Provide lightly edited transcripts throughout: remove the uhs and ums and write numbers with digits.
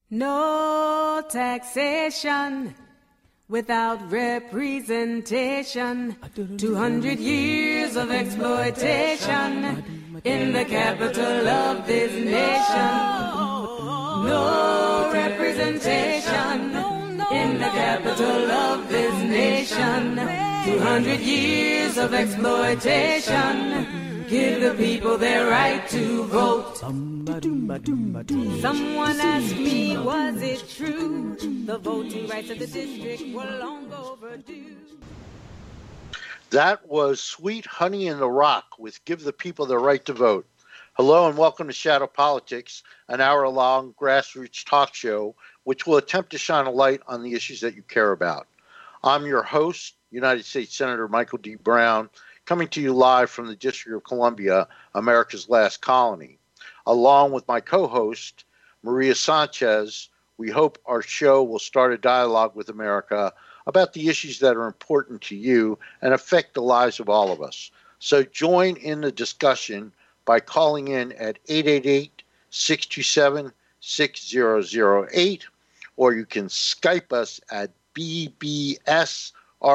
No taxation without representation. 200 years of exploitation in the capital of this nation. No representation in the capital of this nation. 200 years of exploitation. Give the people their right to vote. Someone asked me, was it true? The voting rights of the district were long overdue. That was Sweet Honey in the Rock with Give the People their Right to Vote. Hello and welcome to Shadow Politics, an hour-long grassroots talk show which will attempt to shine a light on the issues that you care about. I'm your host, United States Senator Michael D. Brown, coming to you live from the District of Columbia, America's last colony. Along with my co-host, Maria Sanchez, we hope our show will start a dialogue with America about the issues that are important to you and affect the lives of all of us. So join in the discussion by calling in at 888-627-6008, or you can Skype us at BBS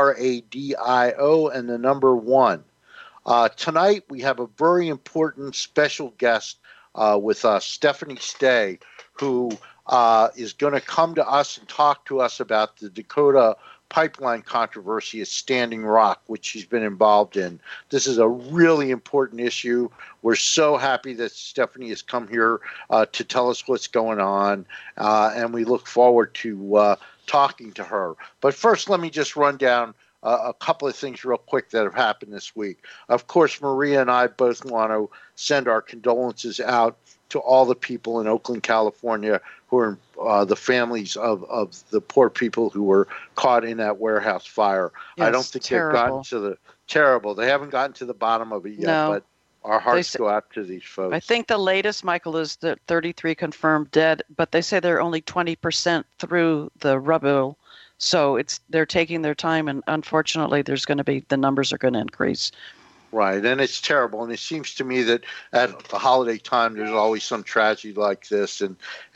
Radio and the number 1. Tonight we have a very important special guest with us, Stephanie Stay, who is going to come to us and talk to us about the Dakota pipeline controversy at Standing Rock, which she's been involved in. This is a really important issue. We're so happy that Stephanie has come here to tell us what's going on, and we look forward to talking to her. But first, let me just run down a couple of things real quick that have happened this week. Of course, Maria and I both want to send our condolences out to all the people in Oakland, California, who are the families of the poor people who were caught in that warehouse fire. Yes, I don't think terrible. they've gotten to the terrible. They haven't gotten to the bottom of it yet, No. but our hearts go out to these folks. I think the latest, Michael, is that 33 confirmed dead, but they say they're only 20% through the rubble. So they're taking their time, and unfortunately, the numbers are going to increase. Right, and it's terrible. And it seems to me that at the holiday time, there's always some tragedy like this, and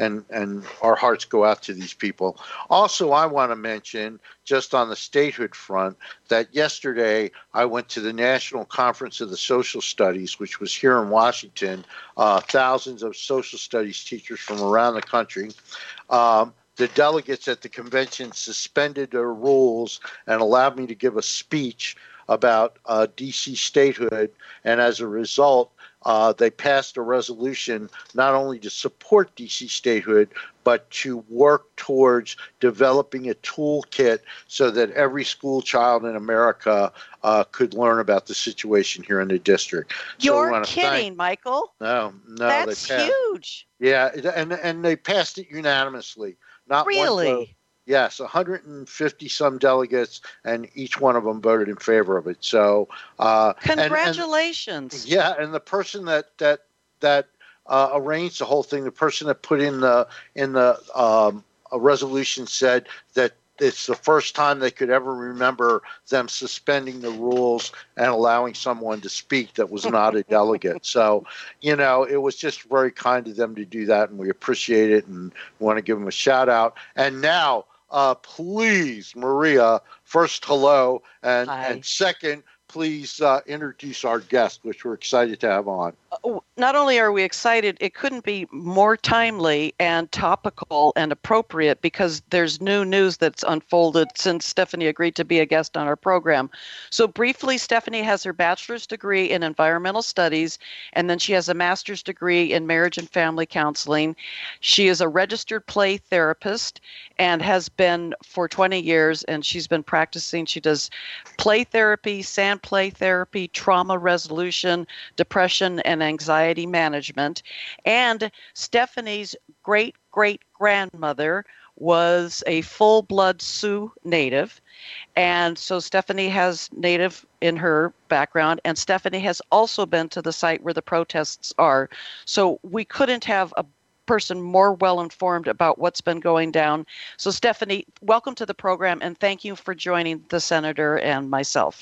our hearts go out to these people. Also, I want to mention, just on the statehood front, that yesterday I went to the National Conference of the Social Studies, which was here in Washington. Thousands of social studies teachers from around the country. The delegates at the convention suspended their rules and allowed me to give a speech about D.C. statehood, and as a result, they passed a resolution not only to support D.C. statehood, but to work towards developing a toolkit so that every school child in America could learn about the situation here in the district. You're kidding, Michael. No, that's huge. Yeah, and they passed it unanimously. Not really? One vote. Yes, 150 some delegates, and each one of them voted in favor of it. So, congratulations! And the person that arranged the whole thing, the person that put in the a resolution, said that it's the first time they could ever remember them suspending the rules and allowing someone to speak that was not a delegate. So, it was just very kind of them to do that, and we appreciate it and want to give them a shout out. And now, please, Maria, first, hello, and second, please introduce our guest, which we're excited to have on. Not only are we excited, it couldn't be more timely and topical and appropriate because there's new news that's unfolded since Stephanie agreed to be a guest on our program. So briefly, Stephanie has her bachelor's degree in environmental studies, and then she has a master's degree in marriage and family counseling. She is a registered play therapist and has been for 20 years, and she's been practicing. She does play therapy, sand play therapy, trauma resolution, depression, and anxiety management. And Stephanie's great-great-grandmother was a full-blood Sioux Native. And so Stephanie has Native in her background, and Stephanie has also been to the site where the protests are. So we couldn't have a person more well-informed about what's been going down. So Stephanie, welcome to the program, and thank you for joining the Senator and myself.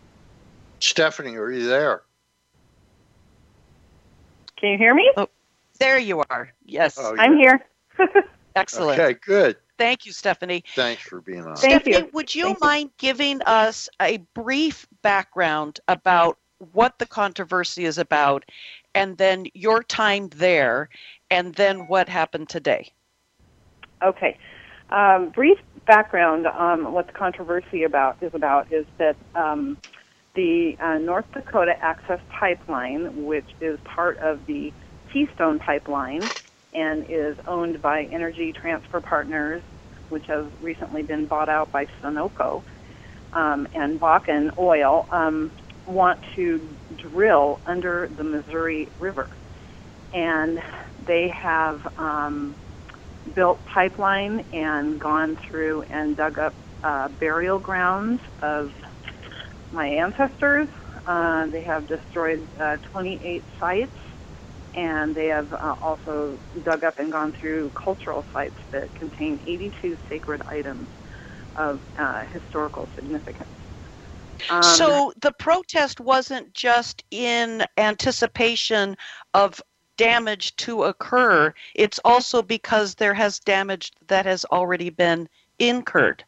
Stephanie, are you there? Can you hear me? Oh, There you are. Yes. Oh, I'm here. Excellent. Okay, good. Thank you, Stephanie. Thanks for being on. Thank Stephanie, you. would you Thank you. mind giving us a brief background about what the controversy is about, and then your time there, and then what happened today? Okay. Brief background on what the controversy is that the North Dakota Access Pipeline, which is part of the Keystone Pipeline and is owned by Energy Transfer Partners, which has recently been bought out by Sunoco, and Bakken Oil, want to drill under the Missouri River. And they have built pipeline and gone through and dug up burial grounds of my ancestors. They have destroyed 28 sites, and they have also dug up and gone through cultural sites that contain 82 sacred items of historical significance. So the protest wasn't just in anticipation of damage to occur, it's also because there has damage that has already been incurred.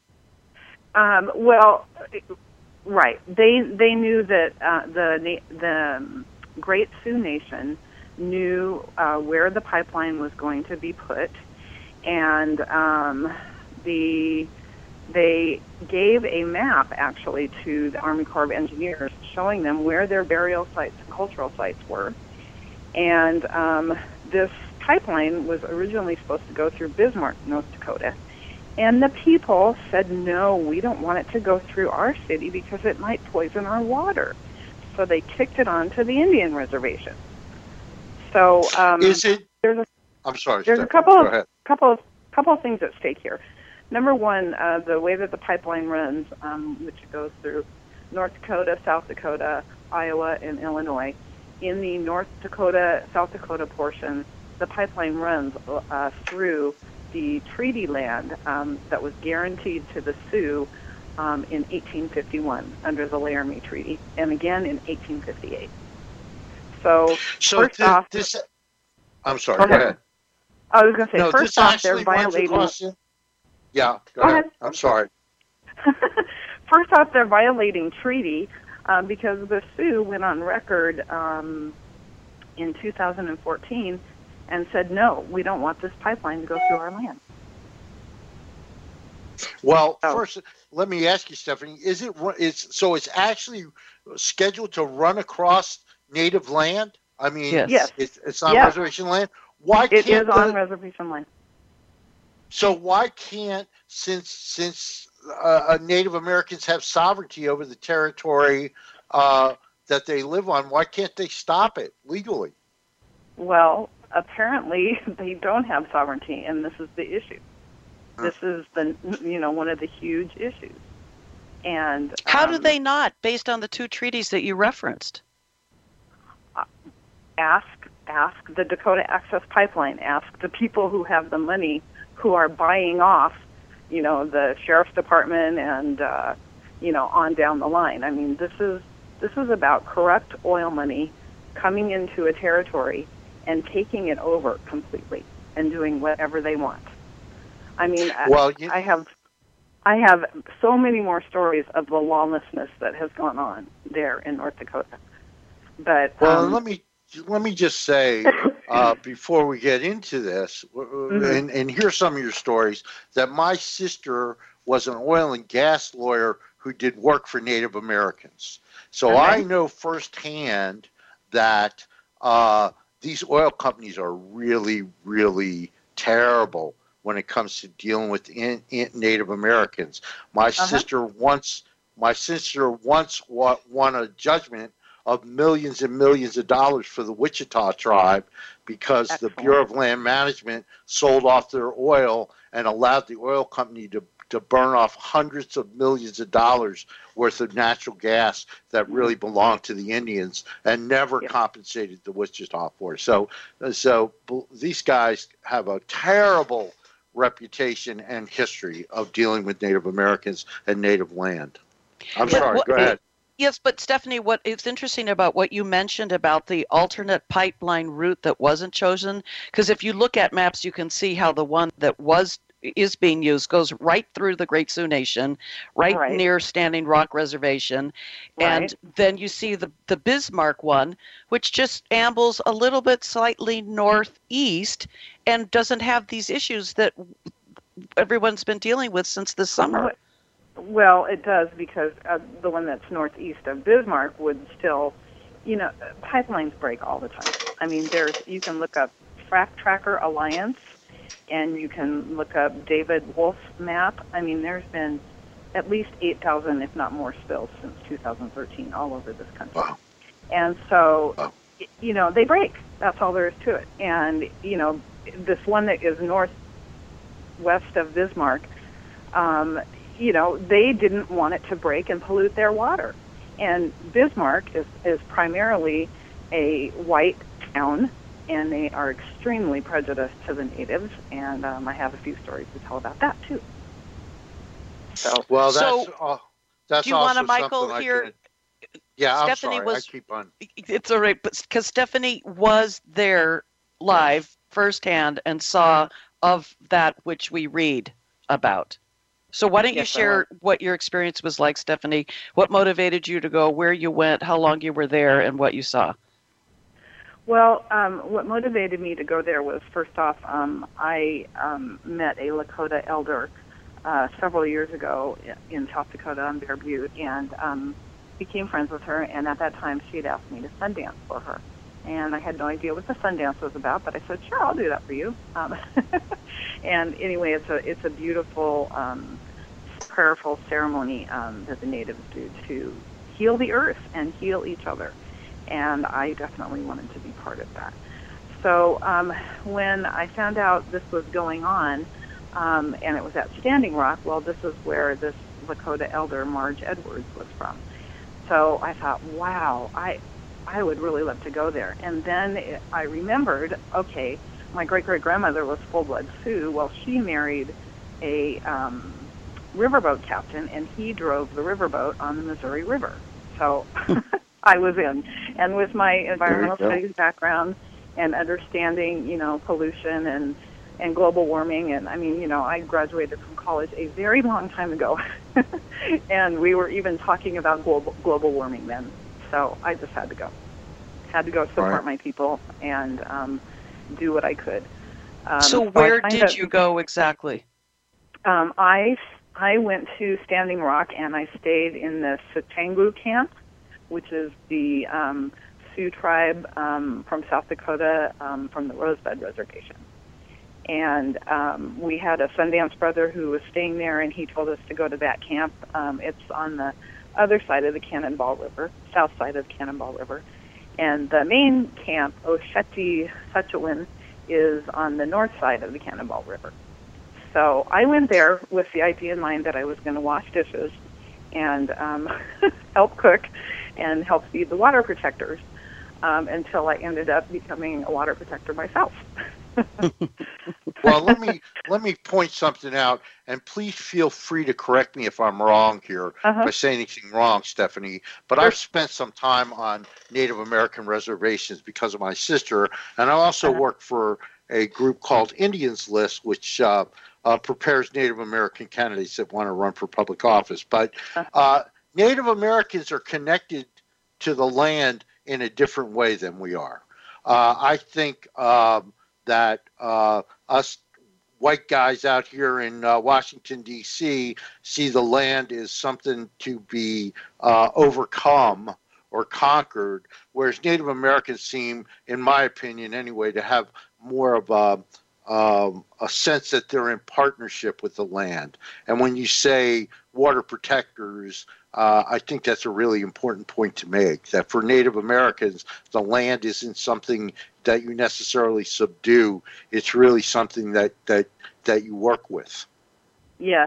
Well, right. They knew that the Great Sioux Nation knew where the pipeline was going to be put, and they gave a map actually to the Army Corps of Engineers showing them where their burial sites and cultural sites were. And this pipeline was originally supposed to go through Bismarck, North Dakota. And the people said, no, we don't want it to go through our city because it might poison our water. So they kicked it on to the Indian reservation. So Is it? I'm sorry. There's Stephanie. a couple of things at stake here. Number one, the way that the pipeline runs, which goes through North Dakota, South Dakota, Iowa, and Illinois. In the North Dakota, South Dakota portion, the pipeline runs through the treaty land that was guaranteed to the Sioux in 1851 under the Laramie Treaty, and again in 1858. So first off, I'm sorry. Go ahead. I was going to say, first off, they're violating. Yeah, go ahead. I'm sorry. First off, they're violating treaty because the Sioux went on record in 2014 and said, no, we don't want this pipeline to go through our land. Well, first, let me ask you, Stephanie, it's actually scheduled to run across native land? I mean, yes. It's on reservation land? Why it is on reservation land. So why can't, since Native Americans have sovereignty over the territory that they live on, why can't they stop it legally? Well, apparently they don't have sovereignty, and this is the issue. This is one of the huge issues. And how do they not, based on the two treaties that you referenced? Ask the Dakota Access Pipeline. Ask the people who have the money, who are buying off, the sheriff's department and on down the line. I mean, this is about corrupt oil money coming into a territory and taking it over completely and doing whatever they want. I mean, well, I have so many more stories of the lawlessness that has gone on there in North Dakota. But let me just say before we get into this, and here's some of your stories, that my sister was an oil and gas lawyer who did work for Native Americans. So I know firsthand that these oil companies are really, really terrible when it comes to dealing with Native Americans. My sister once won a judgment of millions and millions of dollars for the Wichita tribe because the Bureau of Land Management sold off their oil and allowed the oil company to burn off hundreds of millions of dollars worth of natural gas that really belonged to the Indians and never compensated the Wichita for it. So these guys have a terrible reputation and history of dealing with Native Americans and native land. I'm sorry, go ahead. Yes, but Stephanie, what is interesting about what you mentioned about the alternate pipeline route that wasn't chosen, because if you look at maps, you can see how the one that is being used goes right through the Great Sioux Nation, right near Standing Rock Reservation, and then you see the Bismarck one, which just ambles a little bit slightly northeast and doesn't have these issues that everyone's been dealing with since the summer. Well, it does, because the one that's northeast of Bismarck would still, pipelines break all the time. I mean, you can look up Frac Tracker Alliance, and you can look up David Wolf's map. I mean, there's been at least 8,000, if not more, spills since 2013 all over this country. Wow. And so, they break. That's all there is to it. And, this one that is northwest of Bismarck, they didn't want it to break and pollute their water. And Bismarck is primarily a white town, and they are extremely prejudiced to the natives. And I have a few stories to tell about that, too. So, well, that's do you also want to, Michael, here? Yeah, Stephanie I'm sorry. I keep on. It's all right, but because Stephanie was there live firsthand and saw of that which we read about. So why don't you share what your experience was like, Stephanie? What motivated you to go, where you went, how long you were there, and what you saw? Well, what motivated me to go there was, first off, I met a Lakota elder several years ago in South Dakota on Bear Butte, and became friends with her, and at that time she had asked me to Sundance for her. And I had no idea what the Sundance was about, but I said, sure, I'll do that for you. And anyway, it's a beautiful, prayerful ceremony that the natives do to heal the earth and heal each other. And I definitely wanted to be part of that. So when I found out this was going on, and it was at Standing Rock, well, this is where this Lakota elder, Marge Edwards, was from. So I thought, wow, I would really love to go there. And then I remembered, okay, my great-great-grandmother was full-blood Sioux. Well, she married a riverboat captain, and he drove the riverboat on the Missouri River. So I was in. And with my environmental studies background and understanding, pollution and global warming, and I mean, I graduated from college a very long time ago, and we were even talking about global warming then. So I just had to go. Had to go support my people and do what I could. So where did you go exactly? I went to Standing Rock, and I stayed in the Sitangu camp, which is the Sioux tribe from South Dakota, from the Rosebud Reservation. And we had a Sundance brother who was staying there, and he told us to go to that camp. It's on the other side of the Cannonball River, south side of Cannonball River. And the main camp, Osheti Sachuan, is on the north side of the Cannonball River. So I went there with the idea in mind that I was going to wash dishes and help cook and help feed the water protectors until I ended up becoming a water protector myself. Well, let me point something out, and please feel free to correct me if I'm wrong here, if I say anything wrong, Stephanie. But I've spent some time on Native American reservations because of my sister, and I also work for a group called Indians List, which prepares Native American candidates that want to run for public office. But Native Americans are connected to the land in a different way than we are. I think that us white guys out here in Washington, D.C. see the land as something to be overcome or conquered, whereas Native Americans seem, in my opinion anyway, to have more of a sense that they're in partnership with the land. And when you say water protectors, I think that's a really important point to make, that for Native Americans, the land isn't something that you necessarily subdue. It's really something that you work with. Yes.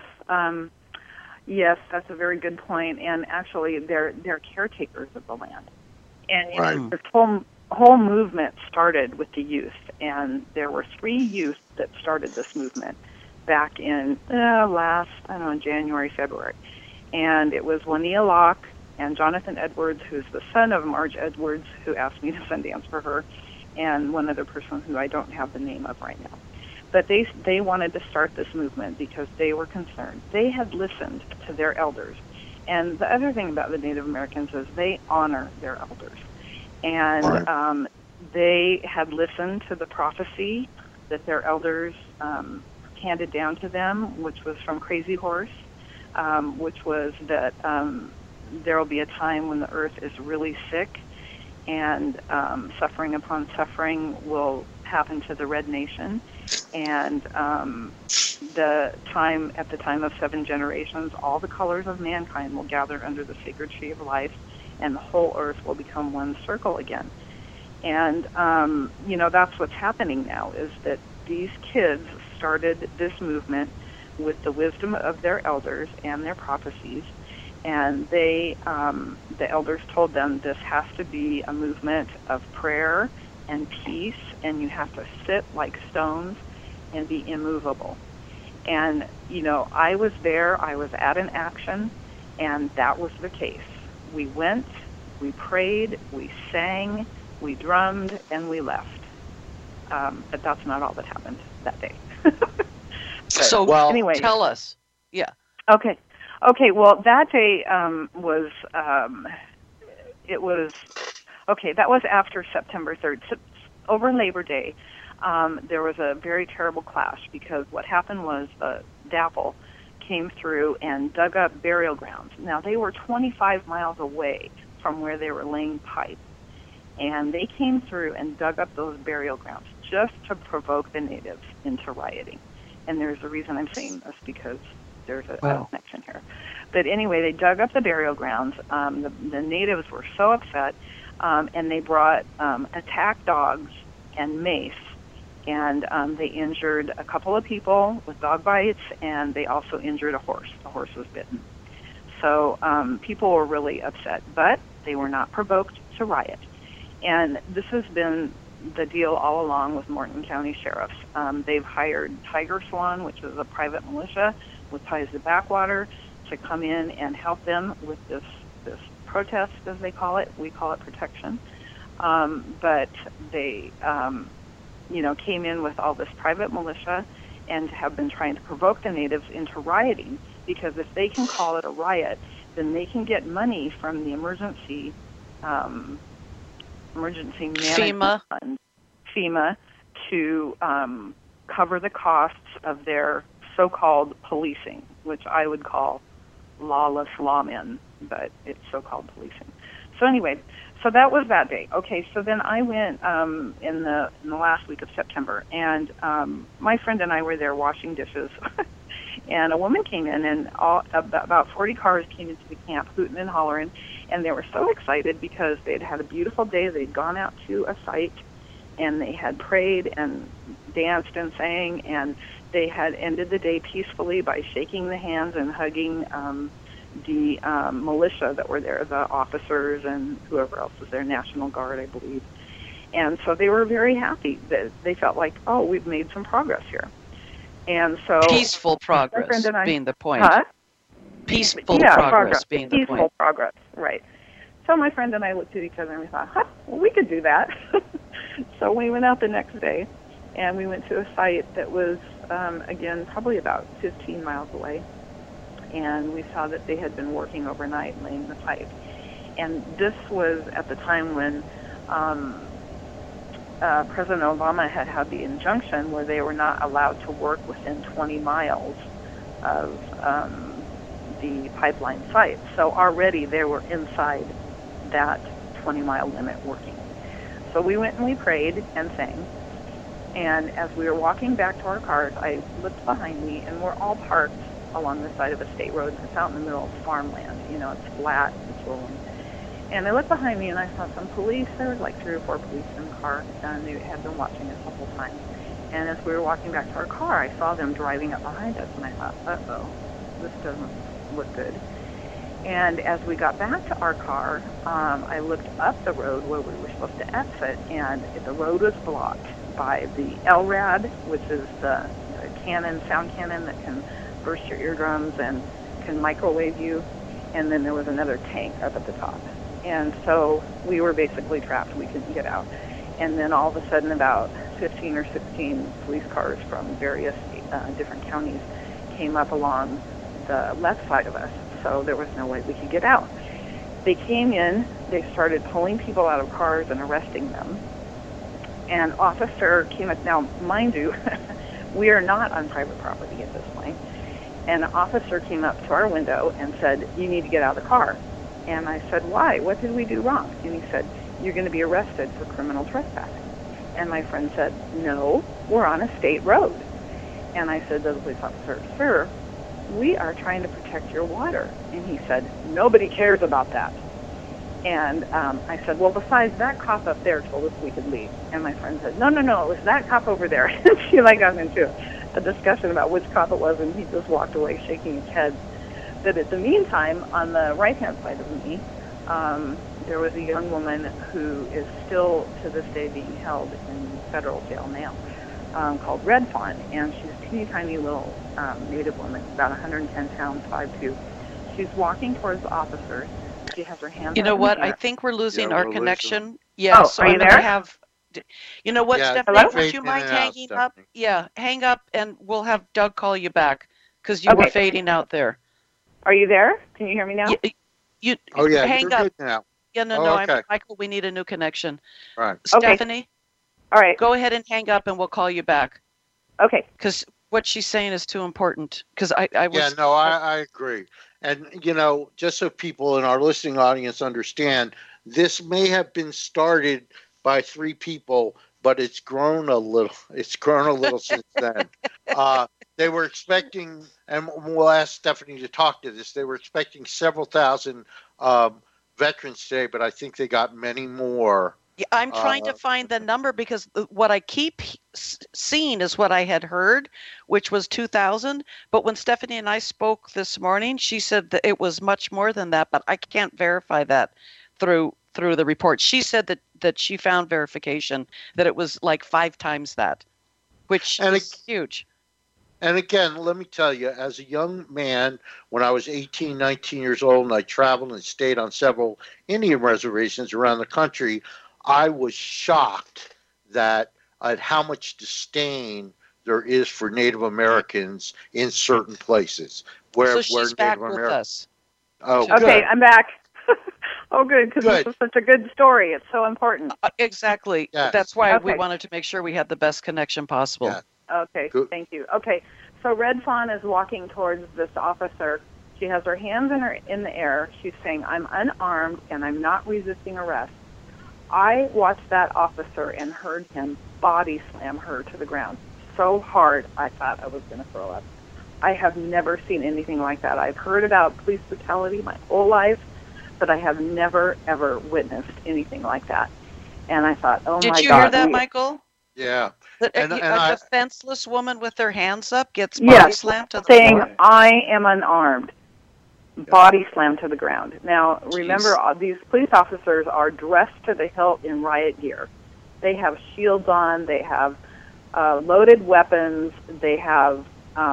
Yes, that's a very good point. And actually, they're caretakers of the land. And this whole movement started with the youth. And there were 3 youth that started this movement back in January, February. And it was Juanita Locke, and Jonathan Edwards, who's the son of Marge Edwards, who asked me to Sundance for her, and one other person who I don't have the name of right now. But they wanted to start this movement because they were concerned. They had listened to their elders. And the other thing about the Native Americans is they honor their elders. And they had listened to the prophecy that their elders handed down to them, which was from Crazy Horse, which was that there will be a time when the earth is really sick, and suffering upon suffering will happen to the Red Nation. And at the time of 7 generations, all the colors of mankind will gather under the sacred tree of life, and the whole earth will become one circle again. And, that's what's happening now, is that these kids started this movement with the wisdom of their elders and their prophecies. And the elders told them this has to be a movement of prayer and peace, and you have to sit like stones and be immovable. And, I was there, I was at an action, and that was the case. We went, we prayed, we sang, we drummed, and we left. But that's not all that happened that day. So, anyway, tell us. Yeah. Okay. Well, that day that was after September 3rd. So, over Labor Day, there was a very terrible clash, because what happened was DAPL came through and dug up burial grounds. Now, they were 25 miles away from where they were laying pipe, and they came through and dug up those burial grounds just to provoke the natives into rioting. And there's a reason I'm saying this, because there's a connection here. But anyway, they dug up the burial grounds. The natives were so upset, and they brought attack dogs and mace, and they injured a couple of people with dog bites, and they also injured a horse. The horse was bitten. So people were really upset, but they were not provoked to riot. And this has been the deal all along with Morton County sheriffs. They've hired Tiger Swan, which is a private militia with ties to Backwater, to come in and help them with this protest, as they call it. We call it protection. But they, came in with all this private militia and have been trying to provoke the natives into rioting, because if they can call it a riot, then they can get money from the emergency management fund, FEMA, to cover the costs of their so-called policing, which I would call lawless lawmen, but it's so-called policing. So anyway, so that was that day. Okay, so then I went in the last week of September, and my friend and I were there washing dishes, and a woman came in, and about 40 cars came into the camp, hooting and hollering, and they were so excited because they'd had a beautiful day. They'd gone out to a site, and they had prayed and danced and sang, and they had ended the day peacefully by shaking the hands and hugging the militia that were there, the officers and whoever else was there, National Guard, I believe. And so they were very happy. That they felt like, oh, we've made some progress here. And so peaceful progress being the point. Peaceful progress being the point. Peaceful progress, right. So my friend and I looked at each other and we thought, well, we could do that. So we went out the next day, and we went to a site that was, again, probably about 15 miles away. And we saw that they had been working overnight laying the pipe. And this was at the time when President Obama had the injunction where they were not allowed to work within 20 miles of the pipeline site. So already they were inside that 20-mile limit working. So we went and we prayed and sang. And as we were walking back to our cars, I looked behind me, and we're all parked along the side of a state road. It's out in the middle of farmland. It's flat, it's rolling. And I looked behind me, and I saw some police. There was like 3 or 4 police in the car, and they had been watching us the whole time. And as we were walking back to our car, I saw them driving up behind us, and I thought, uh-oh, this doesn't look good. And as we got back to our car, I looked up the road where we were supposed to exit, and the road was blocked by the LRAD, which is the sound cannon that can burst your eardrums and can microwave you. and then there was another tank up at the top. And so we were basically trapped. We couldn't get out. And then all of a sudden, about 15 or 16 police cars from various different counties came up along the left side of us, so there was no way we could get out. They came in, they started pulling people out of cars and arresting them. An officer came up. Now, mind you, we are not on private property at this point. And an officer came up to our window and said, "You need to get out of the car." And I said, "Why? What did we do wrong?" And he said, "You're going to be arrested for criminal trespassing." And my friend said, "No, we're on a state road." And I said to the police officer, "Sir, we are trying to protect your water." And he said, "Nobody cares about that." And I said, "Well, besides, that cop up there told us we could leave." And my friend said, No, it was that cop over there." And she got into a discussion about which cop it was, and he just walked away shaking his head. But at the meantime, on the right-hand side of me, there was a young woman who is still, to this day, being held in federal jail now, called Red Fawn. And she's a teeny tiny little Native woman, about 110 pounds, 5'2". She's walking towards the officers. She has her hands. You know what? I think we're losing our connection. Yeah, so are you there? You know what, Yeah, Stephanie? hello? Would you mind hanging up? Stephanie. Yeah, hang up, and we'll have Doug call you back because you were Okay. fading out there. Are you there? Can you hear me now? You Oh, yeah, hang you're up. good now. Yeah, no, Oh, okay. Michael, we need a new connection. Right. Okay. Stephanie, All right. go ahead and hang up, and we'll call you back Okay. because what she's saying is too important. Because I was. Yeah, no, I agree. And, just so people in our listening audience understand, this may have been started by 3 people, but it's grown a little. It's grown a little since then. They were expecting, and we'll ask Stephanie to talk to this, they were expecting several thousand veterans today, but I think they got many more. Yeah, I'm trying to find the number because what I keep seeing is what I had heard, which was 2,000. But when Stephanie and I spoke this morning, she said that it was much more than that, but I can't verify that through the report. She said that she found verification that it was like 5 times that, which is huge. And again, let me tell you, as a young man, when I was 18, 19 years old, and I traveled and stayed on several Indian reservations around the country, I was shocked at how much disdain there is for Native Americans in certain places. So she's back with us. Oh, Okay, good. I'm back. Oh, good, because this is such a good story. It's so important. Exactly. Yes. That's why we Okay. wanted to make sure we had the best connection possible. Yeah. Okay, Good. thank you. Okay, so Red Fawn is walking towards this officer. She has her hands in the air. She's saying, "I'm unarmed and I'm not resisting arrest." I watched that officer and heard him body slam her to the ground so hard I thought I was going to throw up. I have never seen anything like that. I've heard about police brutality my whole life, but I have never, ever witnessed anything like that. And I thought, oh, my God. Did you hear that, Michael? Yeah. That And a I- defenseless woman with her hands up gets body Yes, slammed to the saying, floor? "I am unarmed." Body slammed to the ground. Now, remember, these police officers are dressed to the hilt in riot gear. They have shields on. They have loaded weapons. They have,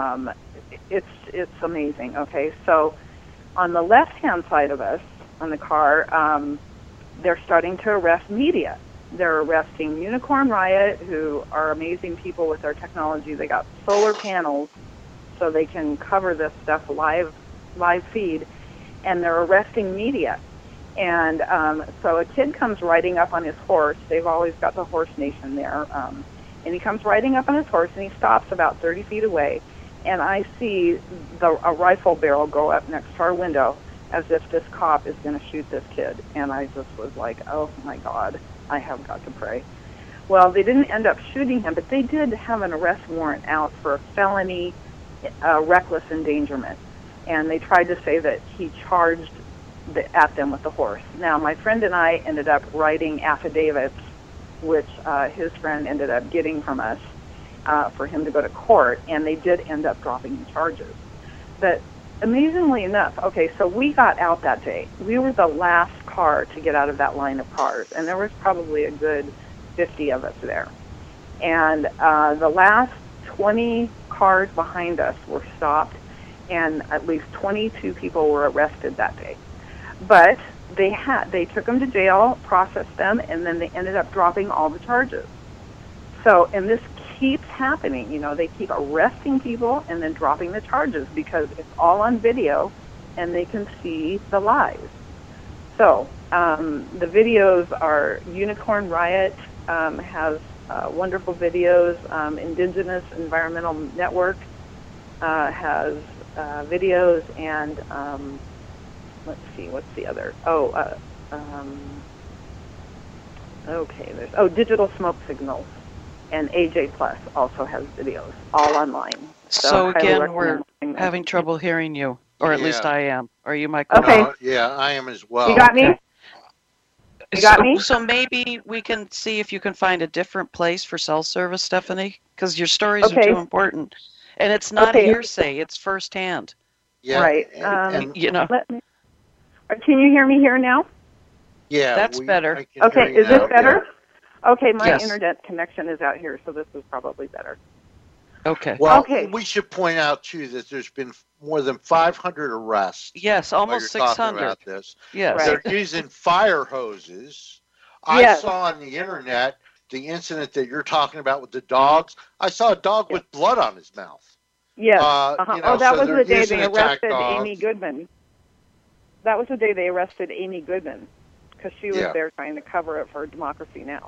it's amazing, okay? So on the left-hand side of us, on the car, they're starting to arrest media. They're arresting Unicorn Riot, who are amazing people with their technology. They got solar panels so they can cover this stuff live feed, and they're arresting media. And so a kid comes riding up on his horse. They've always got the Horse Nation there. And he comes riding up on his horse, and he stops about 30 feet away. And I see a rifle barrel go up next to our window as if this cop is going to shoot this kid. And I just was like, oh, my God, I have got to pray. Well, they didn't end up shooting him, but they did have an arrest warrant out for a felony reckless endangerment. And they tried to say that he charged at them with the horse. Now, my friend and I ended up writing affidavits, which his friend ended up getting from us for him to go to court, and they did end up dropping the charges. But amazingly enough, okay, so we got out that day. We were the last car to get out of that line of cars, and there was probably a good 50 of us there. And the last 20 cars behind us were stopped, and at least 22 people were arrested that day. But they took them to jail, processed them, and then they ended up dropping all the charges. So, and this keeps happening. They keep arresting people and then dropping the charges because it's all on video and they can see the lies. So, the videos are Unicorn Riot has wonderful videos. Indigenous Environmental Network has videos, and let's see, what's the other? Digital Smoke Signals, and AJ Plus also has videos, all online. So again, we're having trouble hearing you, or at least I am. Are you, Michael? Okay. Yeah, I am as well. You got me? You got me? So maybe we can see if you can find a different place for cell service, Stephanie, because your stories are too important. And it's not hearsay, it's firsthand. Yeah. Right. And can you hear me here now? Yeah. That's better. Okay, is this better? Yeah. Okay, my Yes. internet connection is out here, so this is probably better. Okay. Well, we should point out, too, that there's been more than 500 arrests. Yes, almost while you're 600. talking about this. Yes. Right. They're using fire hoses. Yes. I saw on the internet the incident that you're talking about with the dogs. I saw a dog with blood on his mouth. Yes. That was the day using they attack arrested dogs. Amy Goodman. That was the day they arrested Amy Goodman because she was there trying to cover up for Democracy Now!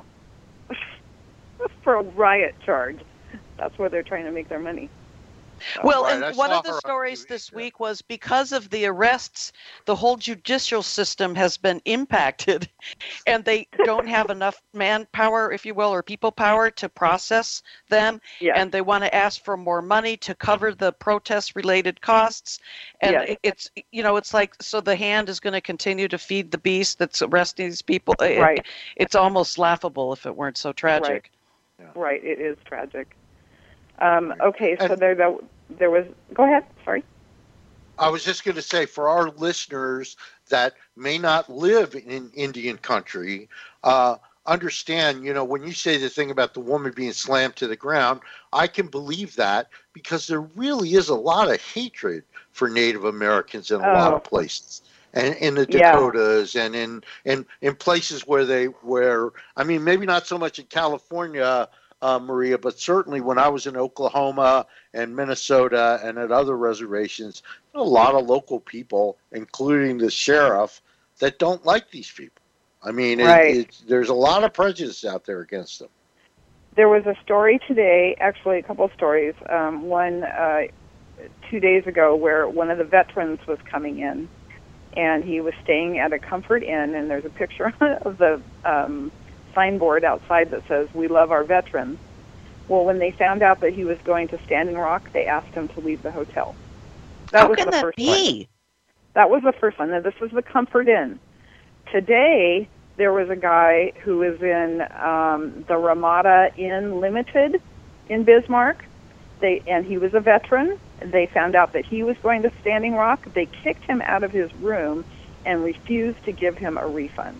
For a riot charge. That's where they're trying to make their money. Well, Right, and one of the stories this week was because of the arrests, the whole judicial system has been impacted, and they don't have enough manpower, if you will, or people power to process them, and they want to ask for more money to cover the protest-related costs, and it's like, so the hand is going to continue to feed the beast that's arresting these people. Right. It's almost laughable if it weren't so tragic. Right, it is tragic. Okay, so there was. Go ahead. Sorry. I was just going to say, for our listeners that may not live in Indian country, understand, when you say the thing about the woman being slammed to the ground, I can believe that because there really is a lot of hatred for Native Americans in a lot of places. And in the Dakotas and in places where maybe not so much in California, Maria, but certainly when I was in Oklahoma and Minnesota and at other reservations, a lot of local people, including the sheriff, that don't like these people. There's a lot of prejudice out there against them. There was a story today, actually a couple of stories. One 2 days ago where one of the veterans was coming in, and he was staying at a Comfort Inn, and there's a picture of the signboard outside that says, "We love our veterans." Well, when they found out that he was going to Standing Rock, they asked him to leave the hotel. How can that be? That was the first one. Now, this was the Comfort Inn. Today, there was a guy who was in the Ramada Inn Limited in Bismarck, and he was a veteran. They found out that he was going to Standing Rock. They kicked him out of his room and refused to give him a refund.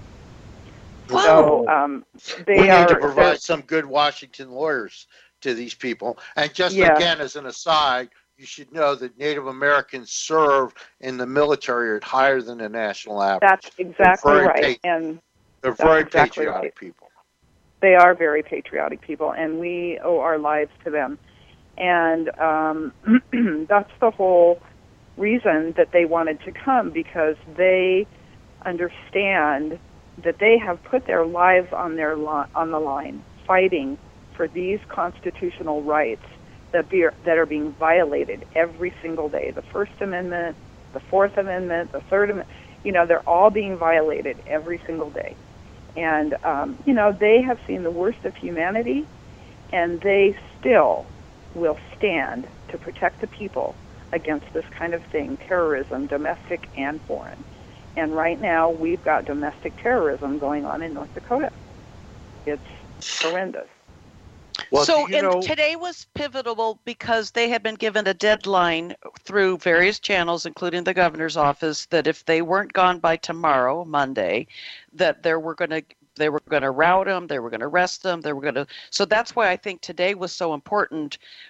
Wow. So we need to provide some good Washington lawyers to these people. And just again, as an aside, you should know that Native Americans serve in the military at higher than the national average. That's exactly right. And they're very patriotic people. They are very patriotic people, and we owe our lives to them. And that's the whole reason that they wanted to come, because they understand that they have put their lives on the line, fighting for these constitutional rights that are being violated every single day. The First Amendment, the Fourth Amendment, the Third Amendment, they're all being violated every single day. And, they have seen the worst of humanity, and they still will stand to protect the people against this kind of thing, terrorism, domestic and foreign. And right now, we've got domestic terrorism going on in North Dakota. It's horrendous. Well, today was pivotal because they had been given a deadline through various channels, including the governor's office, that if they weren't gone by tomorrow, Monday, that they were going to route them, they were going to arrest them, So that's why I think today was so important.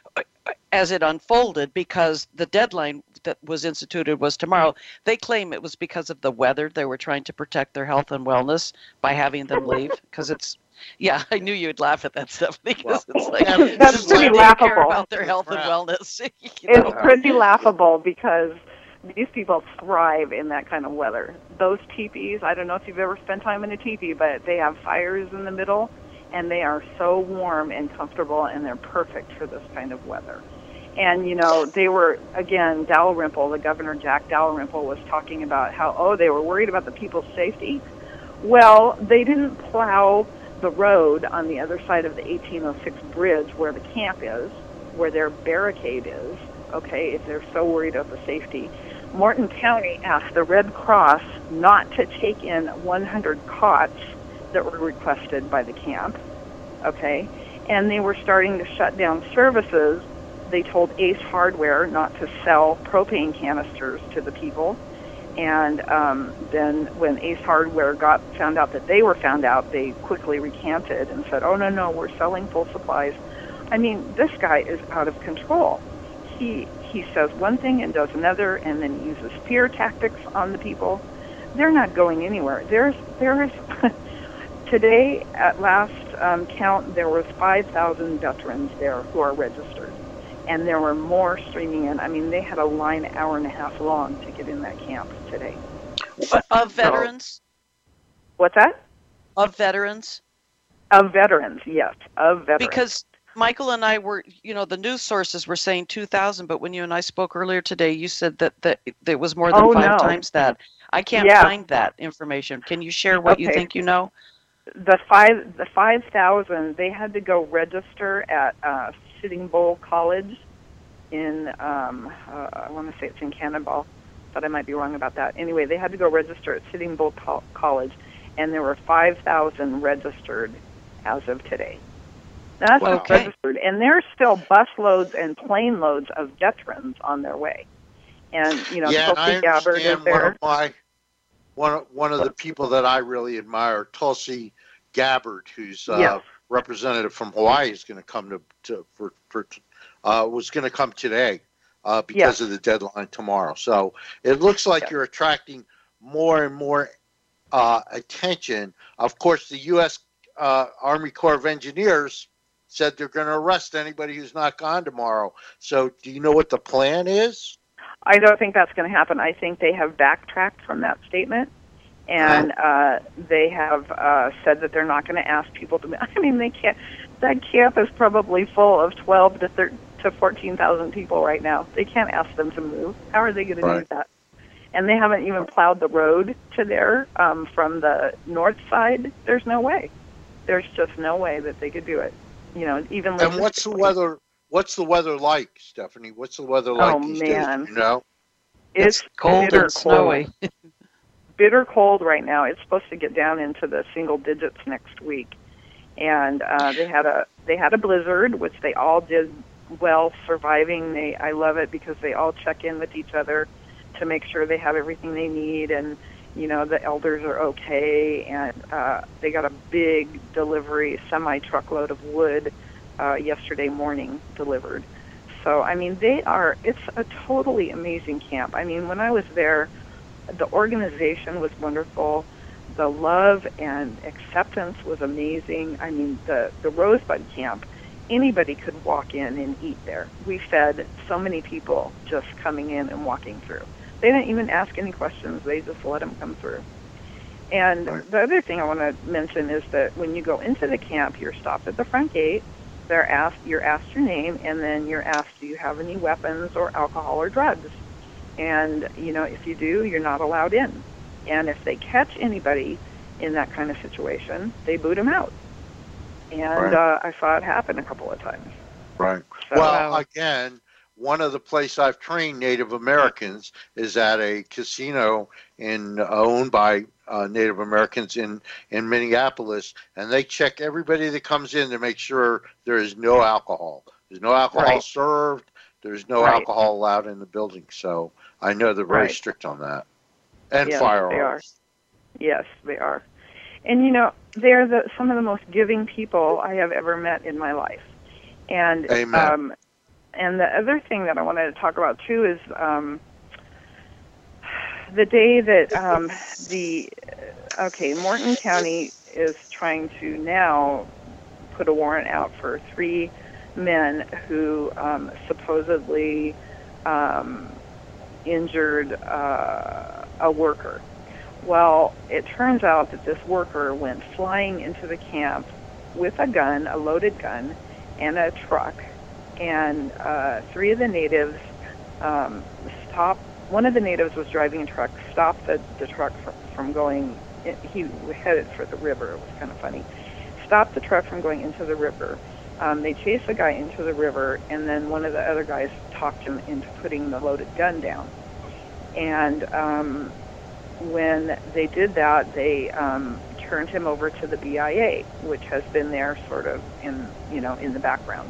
as it unfolded, because the deadline that was instituted was tomorrow. They claim it was because of the weather. They were trying to protect their health and wellness by having them leave, because it's, yeah, I knew you'd laugh at that stuff, because it's like, That's pretty they laughable. care about their health and wellness. It's pretty laughable because these people thrive in that kind of weather. Those teepees, I don't know if you've ever spent time in a teepee, but they have fires in the middle, and they are so warm and comfortable, and they're perfect for this kind of weather. And, you know, they were, again, Dalrymple, the Governor Jack Dalrymple was talking about how, they were worried about the people's safety. Well, they didn't plow the road on the other side of the 1806 bridge where the camp is, where their barricade is, okay, if they're so worried about the safety. Morton County asked the Red Cross not to take in 100 cots that were requested by the camp, okay, and they were starting to shut down services. They told Ace Hardware not to sell propane canisters to the people, and then when Ace Hardware found out that they were found out, they quickly recanted and said, oh, no, we're selling full supplies. I mean, this guy is out of control. He says one thing and does another, and then uses fear tactics on the people. They're not going anywhere. There's today, at last count, there was 5,000 veterans there who are registered, and there were more streaming in. I mean, they had a line an hour and a half long to get in that camp today. Of veterans? What's that? Of veterans? Of veterans, yes, of veterans. Because Michael and I were, the news sources were saying 2,000, but when you and I spoke earlier today, you said that it was more than five times that. I can't find that information. Can you share what you think you know? The 5,000, they had to go register at Sitting Bull College in, I want to say it's in Cannonball, but I might be wrong about that. Anyway, they had to go register at Sitting Bull College, and there were 5,000 registered as of today. That's registered, and there's still busloads and plane loads of veterans on their way. And Tulsi Gabbard is there. One of the people that I really admire, Tulsi Gabbard, who's representative from Hawaii, is going to come was going to come today because of the deadline tomorrow. So it looks like you're attracting more and more attention. Of course, the U.S. Army Corps of Engineers said they're going to arrest anybody who's not gone tomorrow. So do you know what the plan is? I don't think that's going to happen. I think they have backtracked from that statement, and they have said that they're not going to ask people to. I mean, they can't. That camp is probably full of 12 to 14,000 people right now. They can't ask them to move. How are they going to do that? And they haven't even plowed the road to there from the north side. There's no way. There's just no way that they could do it. Even. And what's the weather? What's the weather like, Stephanie? What's the weather like these days? It's cold and snowy. Bitter cold right now. It's supposed to get down into the single digits next week, and they had a blizzard, which they all did well surviving. I love it because they all check in with each other to make sure they have everything they need, and the elders are okay, and they got a big delivery, semi-truckload of wood yesterday morning delivered. So, I mean, it's a totally amazing camp. I mean, when I was there, the organization was wonderful. The love and acceptance was amazing. I mean, the Rosebud Camp, anybody could walk in and eat there. We fed so many people just coming in and walking through. They didn't even ask any questions. They just let them come through. And the other thing I want to mention is that when you go into the camp, you're stopped at the front gate. You're asked your name, and then you're asked, do you have any weapons or alcohol or drugs? And, if you do, you're not allowed in. And if they catch anybody in that kind of situation, they boot them out. And I saw it happen a couple of times. Right. So, well, again, one of the places I've trained Native Americans is at a casino owned by Native Americans in Minneapolis, and they check everybody that comes in to make sure there is no alcohol. There's no alcohol served. There's no alcohol allowed in the building. So I know they're very strict on that. And firearms. They are. Yes, they are. And, they're some of the most giving people I have ever met in my life. And Amen. And the other thing that I wanted to talk about too is the day that Morton County is trying to now put a warrant out for 3 men who supposedly injured a worker. Well, it turns out that this worker went flying into the camp with a gun, a loaded gun, and a truck. And 3 of the natives stopped. One of the natives was driving a truck, stopped the truck from going. He headed for the river. It was kind of funny. Stopped the truck from going into the river. They chased the guy into the river, and then one of the other guys talked him into putting the loaded gun down. And when they did that, they turned him over to the BIA, which has been there sort of in the background.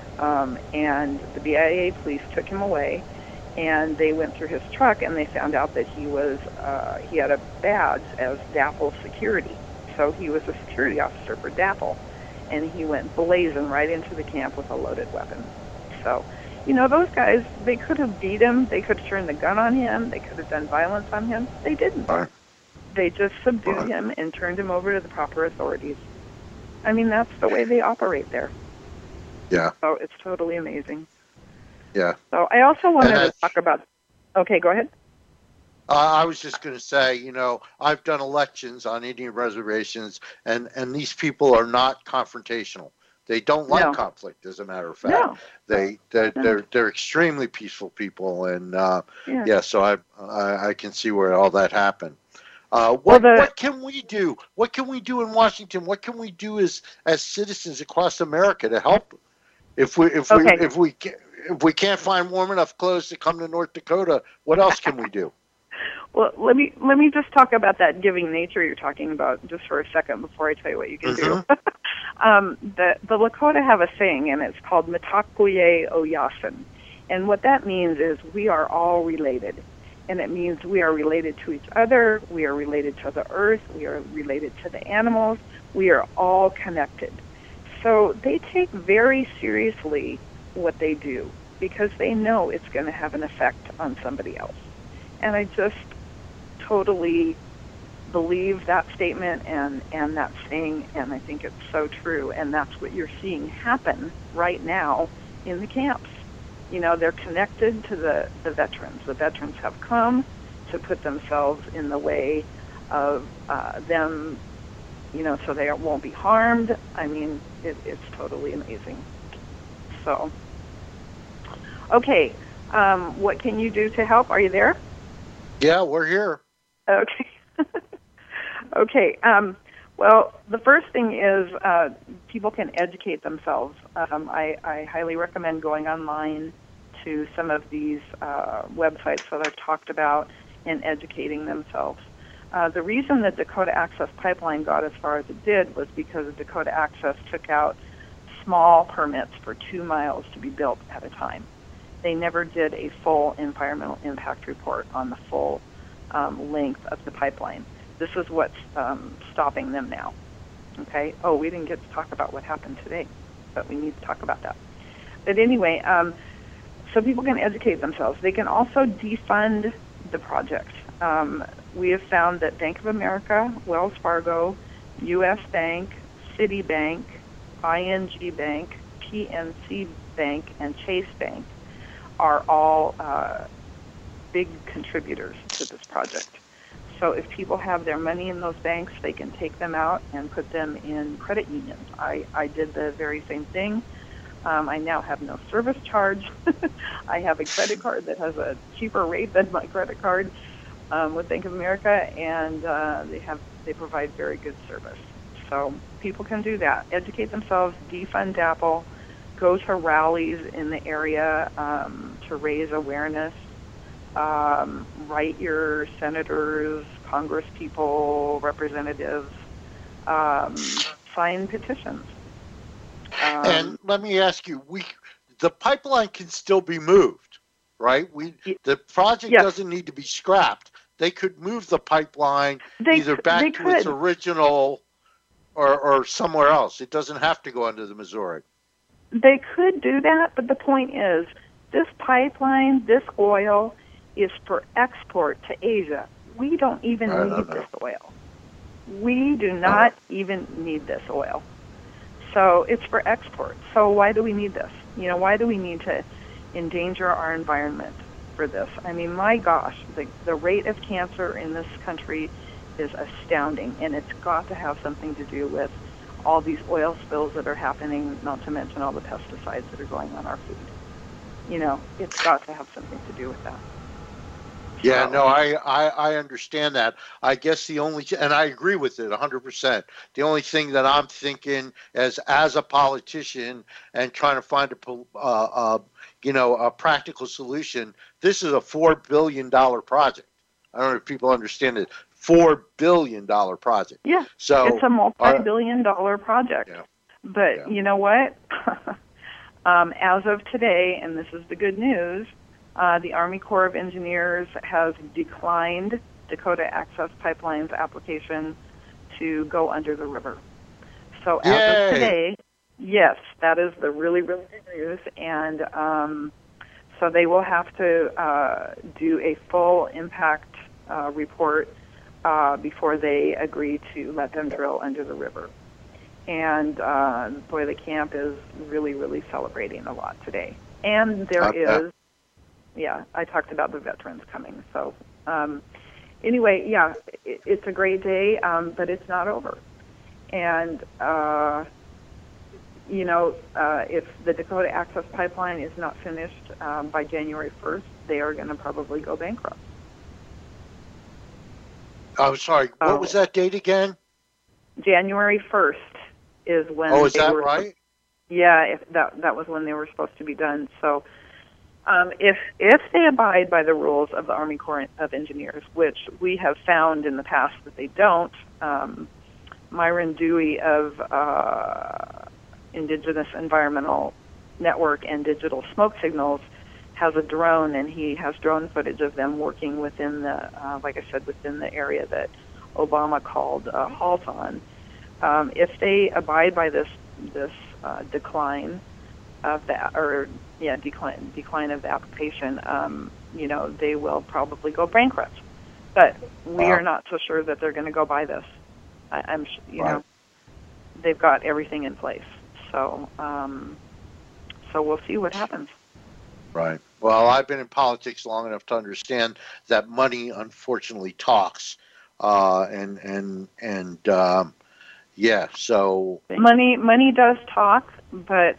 And the BIA police took him away, and they went through his truck, and they found out that he had a badge as DAPL security. So he was a security officer for DAPL, and he went blazing right into the camp with a loaded weapon. So, those guys, they could have beat him, they could have turned the gun on him, they could have done violence on him. They didn't. Right. They just subdued him and turned him over to the proper authorities. I mean, that's the way they operate there. Yeah. So it's totally amazing. Yeah. So I also wanted to talk about... Okay, go ahead. I was just going to say, I've done elections on Indian reservations, and these people are not confrontational. They don't like conflict, as a matter of fact. No. They're extremely peaceful people, and so I can see where all that happened. What can we do? What can we do in Washington? What can we do as citizens across America to help? If we can't find warm enough clothes to come to North Dakota, what else can we do? Well, let me just talk about that giving nature you're talking about just for a second before I tell you what you can do. The Lakota have a saying, and it's called Mitakuye Oyasin. And what that means is we are all related. And it means we are related to each other, we are related to the earth, we are related to the animals, we are all connected. So they take very seriously what they do because they know it's going to have an effect on somebody else. And I just totally believe that statement and that saying, and I think it's so true, and that's what you're seeing happen right now in the camps. They're connected to the veterans. The veterans have come to put themselves in the way of them, so they won't be harmed. I mean, it's totally amazing. So, okay, what can you do to help? Are you there? Yeah, we're here. Okay. Okay. Well, the first thing is people can educate themselves. I highly recommend going online to some of these websites that I've talked about and educating themselves. The reason that Dakota Access Pipeline got as far as it did was because Dakota Access took out small permits for 2 miles to be built at a time. They never did a full environmental impact report on the full length of the pipeline. This is what's stopping them now. Okay? Oh, we didn't get to talk about what happened today, but we need to talk about that. But anyway, so people can educate themselves. They can also defund the project. We have found that Bank of America, Wells Fargo, U.S. Bank, Citibank, ING Bank, PNC Bank, and Chase Bank are all big contributors to this project. So if people have their money in those banks, they can take them out and put them in credit unions. I did the very same thing. I now have no service charge. I have a credit card that has a cheaper rate than my credit card with Bank of America, and they provide very good service. So people can do that. Educate themselves, defund DAPL, go to rallies in the area to raise awareness. Write your senators, congresspeople, representatives, sign petitions. And let me ask you, the pipeline can still be moved, right? The project doesn't need to be scrapped. They could move the pipeline either back to its original or somewhere else. It doesn't have to go under the Missouri. They could do that, but the point is, this pipeline, this oil, is for export to Asia. We don't even need this oil. We do not even need this oil. So it's for export. So why do we need this? You know, why do we need to endanger our environment for this? I mean, my gosh, the rate of cancer in this country is astounding, and it's got to have something to do with all these oil spills that are happening, not to mention all the pesticides that are going on our food. You know, it's got to have something to do with that. Yeah, no, I understand that. I guess the only, and I agree with it 100%. The only thing that I'm thinking as a politician and trying to find a practical solution, this is a $4 billion project. I don't know if people understand it. $4 billion project. Yeah, so it's a multi-billion-dollar project. Yeah, but you know what? As of today, and this is the good news, the Army Corps of Engineers has declined Dakota Access Pipeline's application to go under the river. So as of today, yes, that is the really, really good news. And so they will have to do a full impact report before they agree to let them drill under the river. And boy, the camp is really, really celebrating a lot today. And there is, I talked about the veterans coming. So anyway, yeah, it's a great day, but it's not over. And, if the Dakota Access Pipeline is not finished by January 1st, they are going to probably go bankrupt. I'm sorry, what was that date again? January 1st is when. Oh, is that right? Yeah, that was when they were supposed to be done. So, if they abide by the rules of the Army Corps of Engineers, which we have found in the past that they don't, Myron Dewey of Indigenous Environmental Network and Digital Smoke Signals has a drone, and he has drone footage of them working within the, like I said, within the area that Obama called halt on. If they abide by this decline of that, decline of the application, they will probably go bankrupt. But we are not so sure that they're going to go by this. I'm they've got everything in place. So, so we'll see what happens. Right. Well, I've been in politics long enough to understand that money, unfortunately, talks. So money does talk, but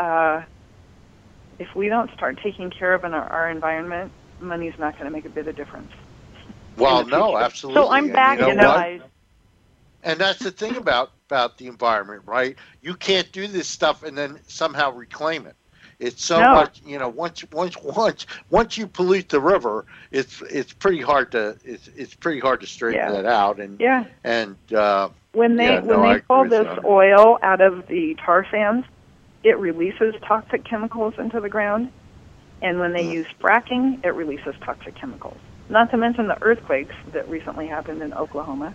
if we don't start taking care of our environment, money's not going to make a bit of difference. Well, no, absolutely. So I'm back, and that's the thing about the environment, right? You can't do this stuff and then somehow reclaim it. It's so much, once you pollute the river, it's pretty hard to straighten that out. And when they pull this oil out of the tar sands, it releases toxic chemicals into the ground, and when they use fracking, it releases toxic chemicals. Not to mention the earthquakes that recently happened in Oklahoma,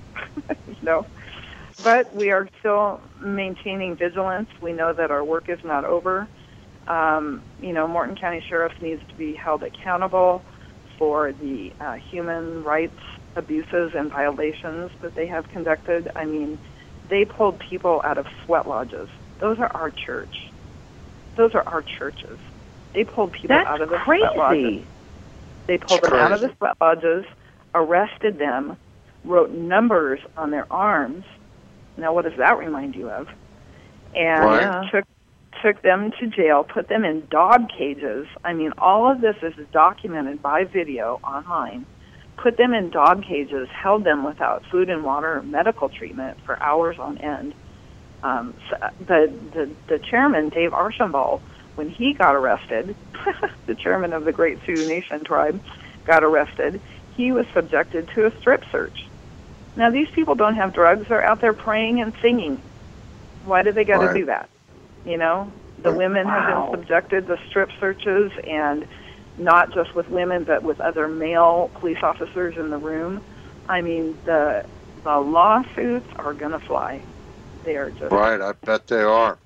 But we are still maintaining vigilance. We know that our work is not over. Morton County Sheriff needs to be held accountable for the human rights abuses and violations that they have conducted. I mean, they pulled people out of sweat lodges. Those are our church. Those are our churches. They pulled people out of the sweat lodges. They pulled them out of the sweat lodges, arrested them, wrote numbers on their arms. Now, what does that remind you of? And took them to jail, put them in dog cages. I mean, all of this is documented by video online. Put them in dog cages, held them without food and water or medical treatment for hours on end. The chairman, Dave Archambault, when he got arrested, the chairman of the Great Sioux Nation tribe got arrested, he was subjected to a strip search. Now, these people don't have drugs. They're out there praying and singing. Why do they got to do that? The women have been subjected to strip searches, and not just with women, but with other male police officers in the room. I mean, the lawsuits are going to fly. They are just... Right, I bet they are.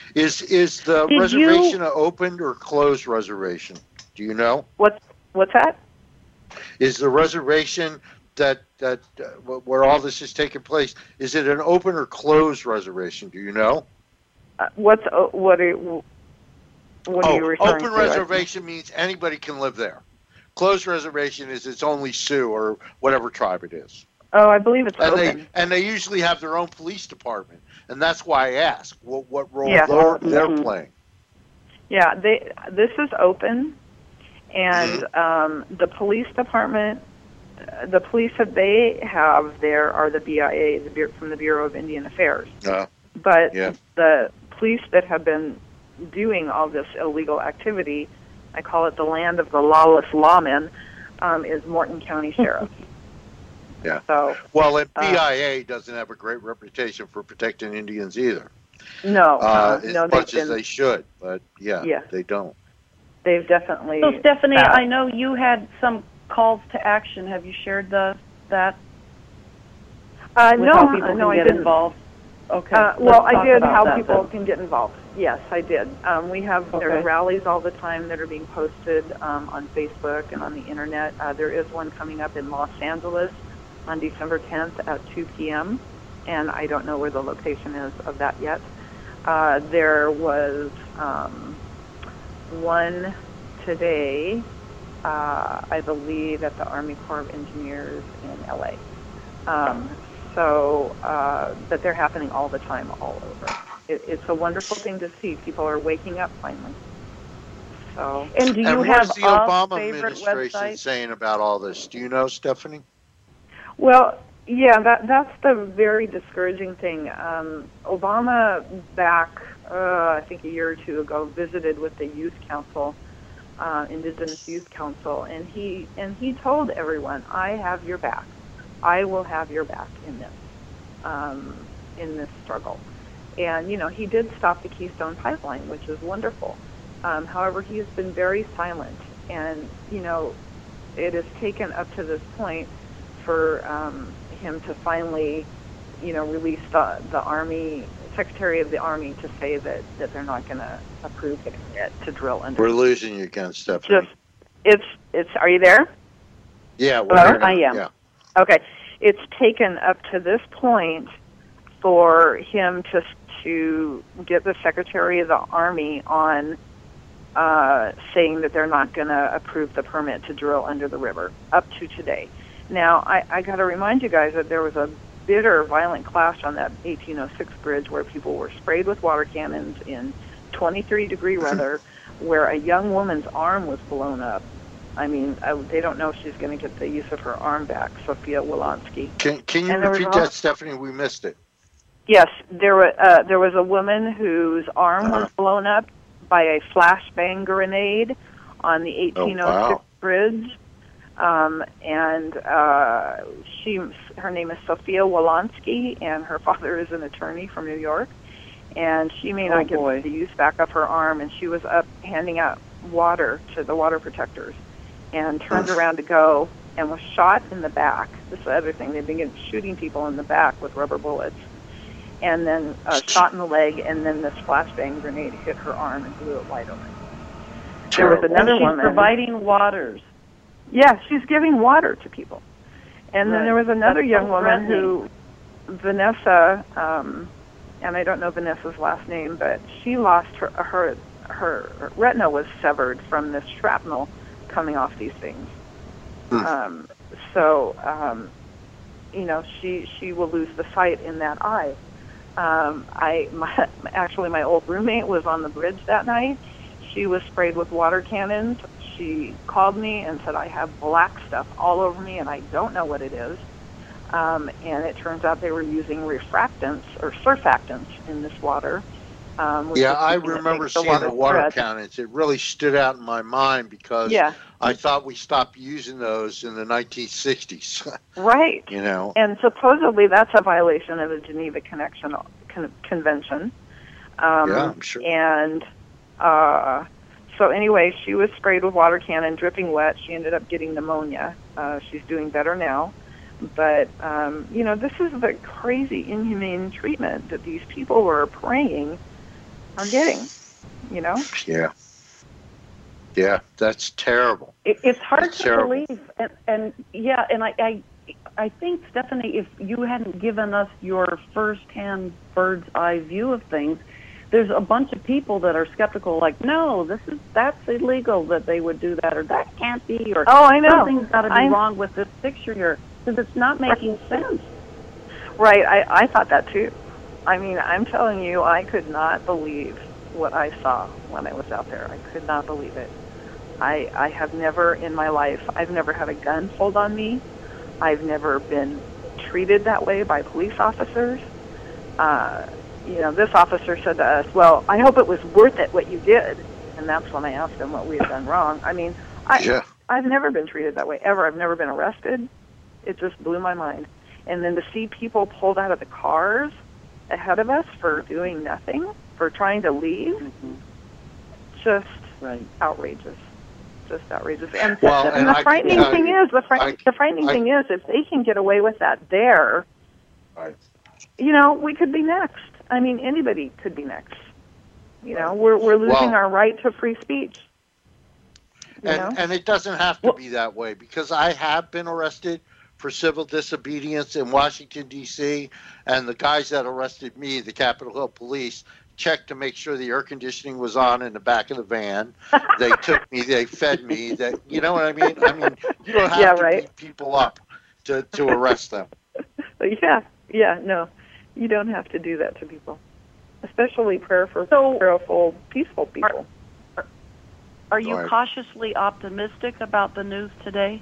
Is the Did reservation an open or closed reservation? Do you know? What's that? Is the reservation that where all this is taking place, is it an open or closed reservation? Do you know? What are you referring open to? reservation means anybody can live there. Closed reservation is it's only Sioux or whatever tribe it is. Oh, I believe it's open. They usually have their own police department, and that's why I ask what role they're playing. Yeah, this is open, and the police department, the police that they have there are the BIA, from the Bureau of Indian Affairs. But the police that have been doing all this illegal activity, I call it the land of the lawless lawmen, is Morton County Sheriff. Yeah. So, and BIA doesn't have a great reputation for protecting Indians either. No, as much as they should, but they don't. They've definitely. So, Stephanie, I know you had some calls to action. Have you shared that? No, I didn't. Involved. Okay. I did how people can get involved. Yes, I did. There's rallies all the time that are being posted on Facebook and on the internet. There is one coming up in Los Angeles on December 10th at 2 p.m., and I don't know where the location is of that yet. There was one today, I believe, at the Army Corps of Engineers in L.A. But they're happening all the time, all over. It's a wonderful thing to see. People are waking up finally. So, and do you have the Obama favorite administration website? saying about all this? Do you know, Stephanie? Well, yeah, that's the very discouraging thing. Obama back, I think a year or two ago, visited with the Youth Council, Indigenous Youth Council, and he told everyone, "I have your back. I will have your back in this struggle." And he did stop the Keystone Pipeline, which is wonderful. However, he has been very silent, and it has taken up to this point for him to finally, release the Army, Secretary of the Army, to say that they're not going to approve it to drill under. We're losing you again, Stephanie. It's. Are you there? Yeah, I am. Yeah. Okay, it's taken up to this point for him to get the Secretary of the Army on saying that they're not going to approve the permit to drill under the river up to today. Now, I got to remind you guys that there was a bitter, violent clash on that 1806 bridge where people were sprayed with water cannons in 23-degree weather, where a young woman's arm was blown up. I mean, they don't know if she's going to get the use of her arm back, Sophia Wolanski. Can you repeat that, Stephanie? We missed it. Yes, there was a woman whose arm was blown up by a flashbang grenade on the 1806 bridge. And her name is Sophia Wolanski, and her father is an attorney from New York, and she may not get the use back of her arm, and she was up handing out water to the water protectors and turned around to go and was shot in the back. This is the other thing. They've been shooting people in the back with rubber bullets, and then shot in the leg, and then this flashbang grenade hit her arm and blew it wide open. There was another woman providing waters. Yeah, she's giving water to people. And then there was another young woman who, Vanessa, and I don't know Vanessa's last name, but she lost her retina was severed from this shrapnel coming off these things. She will lose the sight in that eye. My old roommate was on the bridge that night. She was sprayed with water cannons. She called me and said, "I have black stuff all over me, and I don't know what it is." And it turns out they were using refractants or surfactants in this water. I remember seeing the water cannons. It really stood out in my mind because I thought we stopped using those in the 1960s. Right. And supposedly that's a violation of the Geneva Convention. I'm sure. And so anyway, she was sprayed with water cannon, dripping wet. She ended up getting pneumonia. She's doing better now. But, this is the crazy, inhumane treatment that these people were praying are getting. You know? Yeah, that's terrible. It's hard That's to terrible. believe, and I think, Stephanie, if you hadn't given us your first-hand bird's eye view of things, there's a bunch of people that are skeptical, like, no, that's illegal that they would do that, or that can't be, or I know. Something's got to be wrong with this picture here, because it's not making sense. Right, I thought that too. I mean, I'm telling you, I could not believe what I saw when I was out there. I could not believe it. I have never in my life, I've never had a gun pulled on me. I've never been treated that way by police officers. This officer said to us, well, I hope it was worth it what you did. And that's when I asked him what we had done wrong. I mean, I've never been treated that way, ever. I've never been arrested. It just blew my mind. And then to see people pulled out of the cars ahead of us for doing nothing, for trying to leave, just outrageous. Just outrageous. And, the frightening thing is, if they can get away with that there, we could be next. I mean, anybody could be next. We're losing our right to free speech. And it doesn't have to be that way, because I have been arrested for civil disobedience in Washington, D.C., and the guys that arrested me, the Capitol Hill Police, checked to make sure the air conditioning was on in the back of the van. They took me, they fed me. You know what I mean? I mean, you don't have to beat people up to arrest them. No, you don't have to do that to people, especially prayerful, peaceful people. Are you cautiously optimistic about the news today?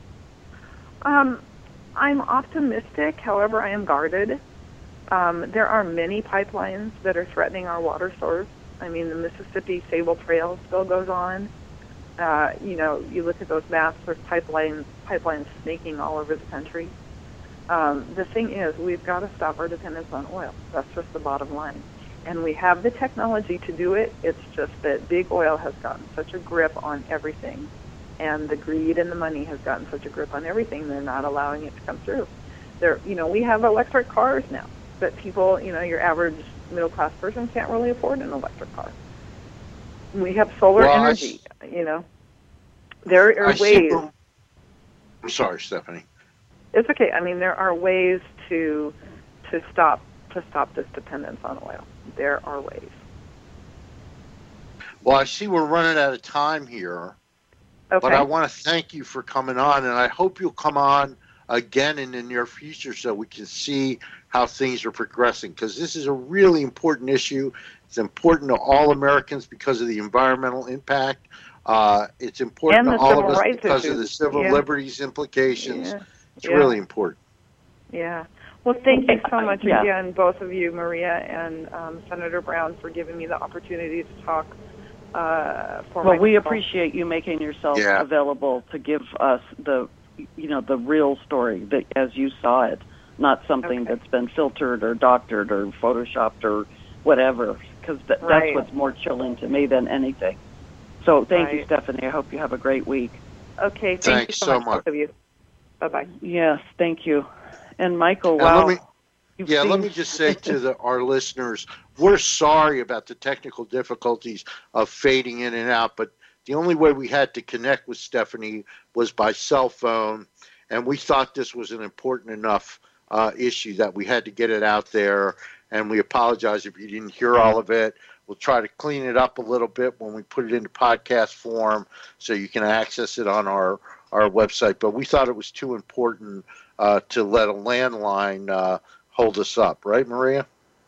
I'm optimistic. However, I am guarded. There are many pipelines that are threatening our water source. I mean, the Mississippi Sable Trail still goes on. You look at those maps, there's pipelines snaking all over the country. The thing is, we've got to stop our dependence on oil. That's just the bottom line. And we have the technology to do it. It's just that big oil has gotten such a grip on everything. And the greed and the money has gotten such a grip on everything, they're not allowing it to come through. We have electric cars now, but people, your average middle-class person can't really afford an electric car. We have solar energy, There are ways. I'm sorry, Stephanie. It's okay. I mean, there are ways to stop this dependence on oil. There are ways. Well, I see we're running out of time here. Okay. But I want to thank you for coming on, and I hope you'll come on again in the near future so we can see how things are progressing, because this is a really important issue. It's important to all Americans because of the environmental impact. It's important to all of us because of the civil liberties implications. Yeah. It's really important. Yeah. Well, thank you so much again, both of you, Maria and Senator Brown, for giving me the opportunity to talk. We appreciate you making yourself available to give us the real story that as you saw it, not something that's been filtered or doctored or photoshopped or whatever, because that's what's more chilling to me than anything. So thank you, Stephanie. I hope you have a great week. Okay, thank you so much, both of you. Bye-bye. Yes, thank you. And Michael, wow. Let me just say to our listeners, we're sorry about the technical difficulties of fading in and out, but the only way we had to connect with Stephanie was by cell phone, and we thought this was an important enough issue that we had to get it out there, and we apologize if you didn't hear all of it. We'll try to clean it up a little bit when we put it into podcast form so you can access it on our website, but we thought it was too important to let a landline hold us up, right, Maria?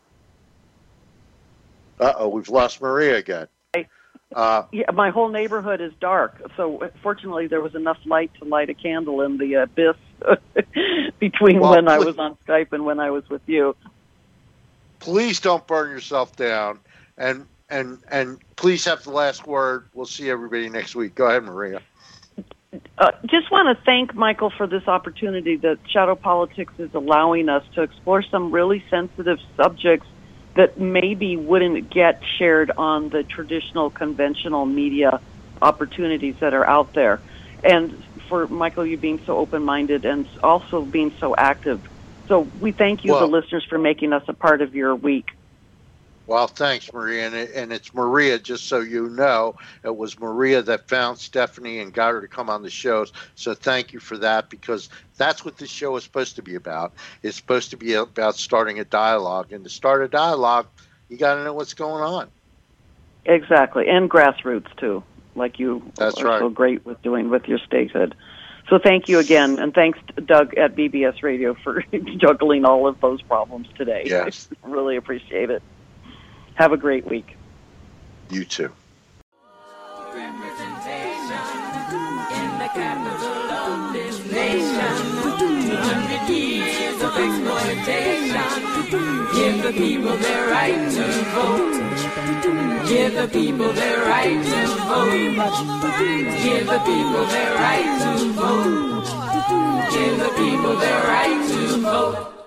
We've lost Maria again. My whole neighborhood is dark, so fortunately there was enough light to light a candle in the abyss between when I was on Skype and when I was with you. Please don't burn yourself down, and please have the last word. We'll see everybody next week. Go ahead, Maria. Just want to thank Michael for this opportunity that Shadow Politics is allowing us to explore some really sensitive subjects that maybe wouldn't get shared on the traditional conventional media opportunities that are out there. And for Michael, you being so open-minded and also being so active. So we thank you, the listeners, for making us a part of your week. Well, thanks, Maria. And it's Maria, just so you know, it was Maria that found Stephanie and got her to come on the shows. So thank you for that, because that's what this show is supposed to be about. It's supposed to be about starting a dialogue. And to start a dialogue, you got to know what's going on. Exactly. And grassroots, too, like you That's are right. so great with doing with your statehood. So thank you again, and thanks to Doug at BBS Radio for juggling all of those problems today. Yes. I really appreciate it. Have a great week. You too. Representation in the capital of this nation. 200 years of exploitation. Give the people their right to vote. Give the people their right to vote. Give the people their right to vote. Give the people their right to vote.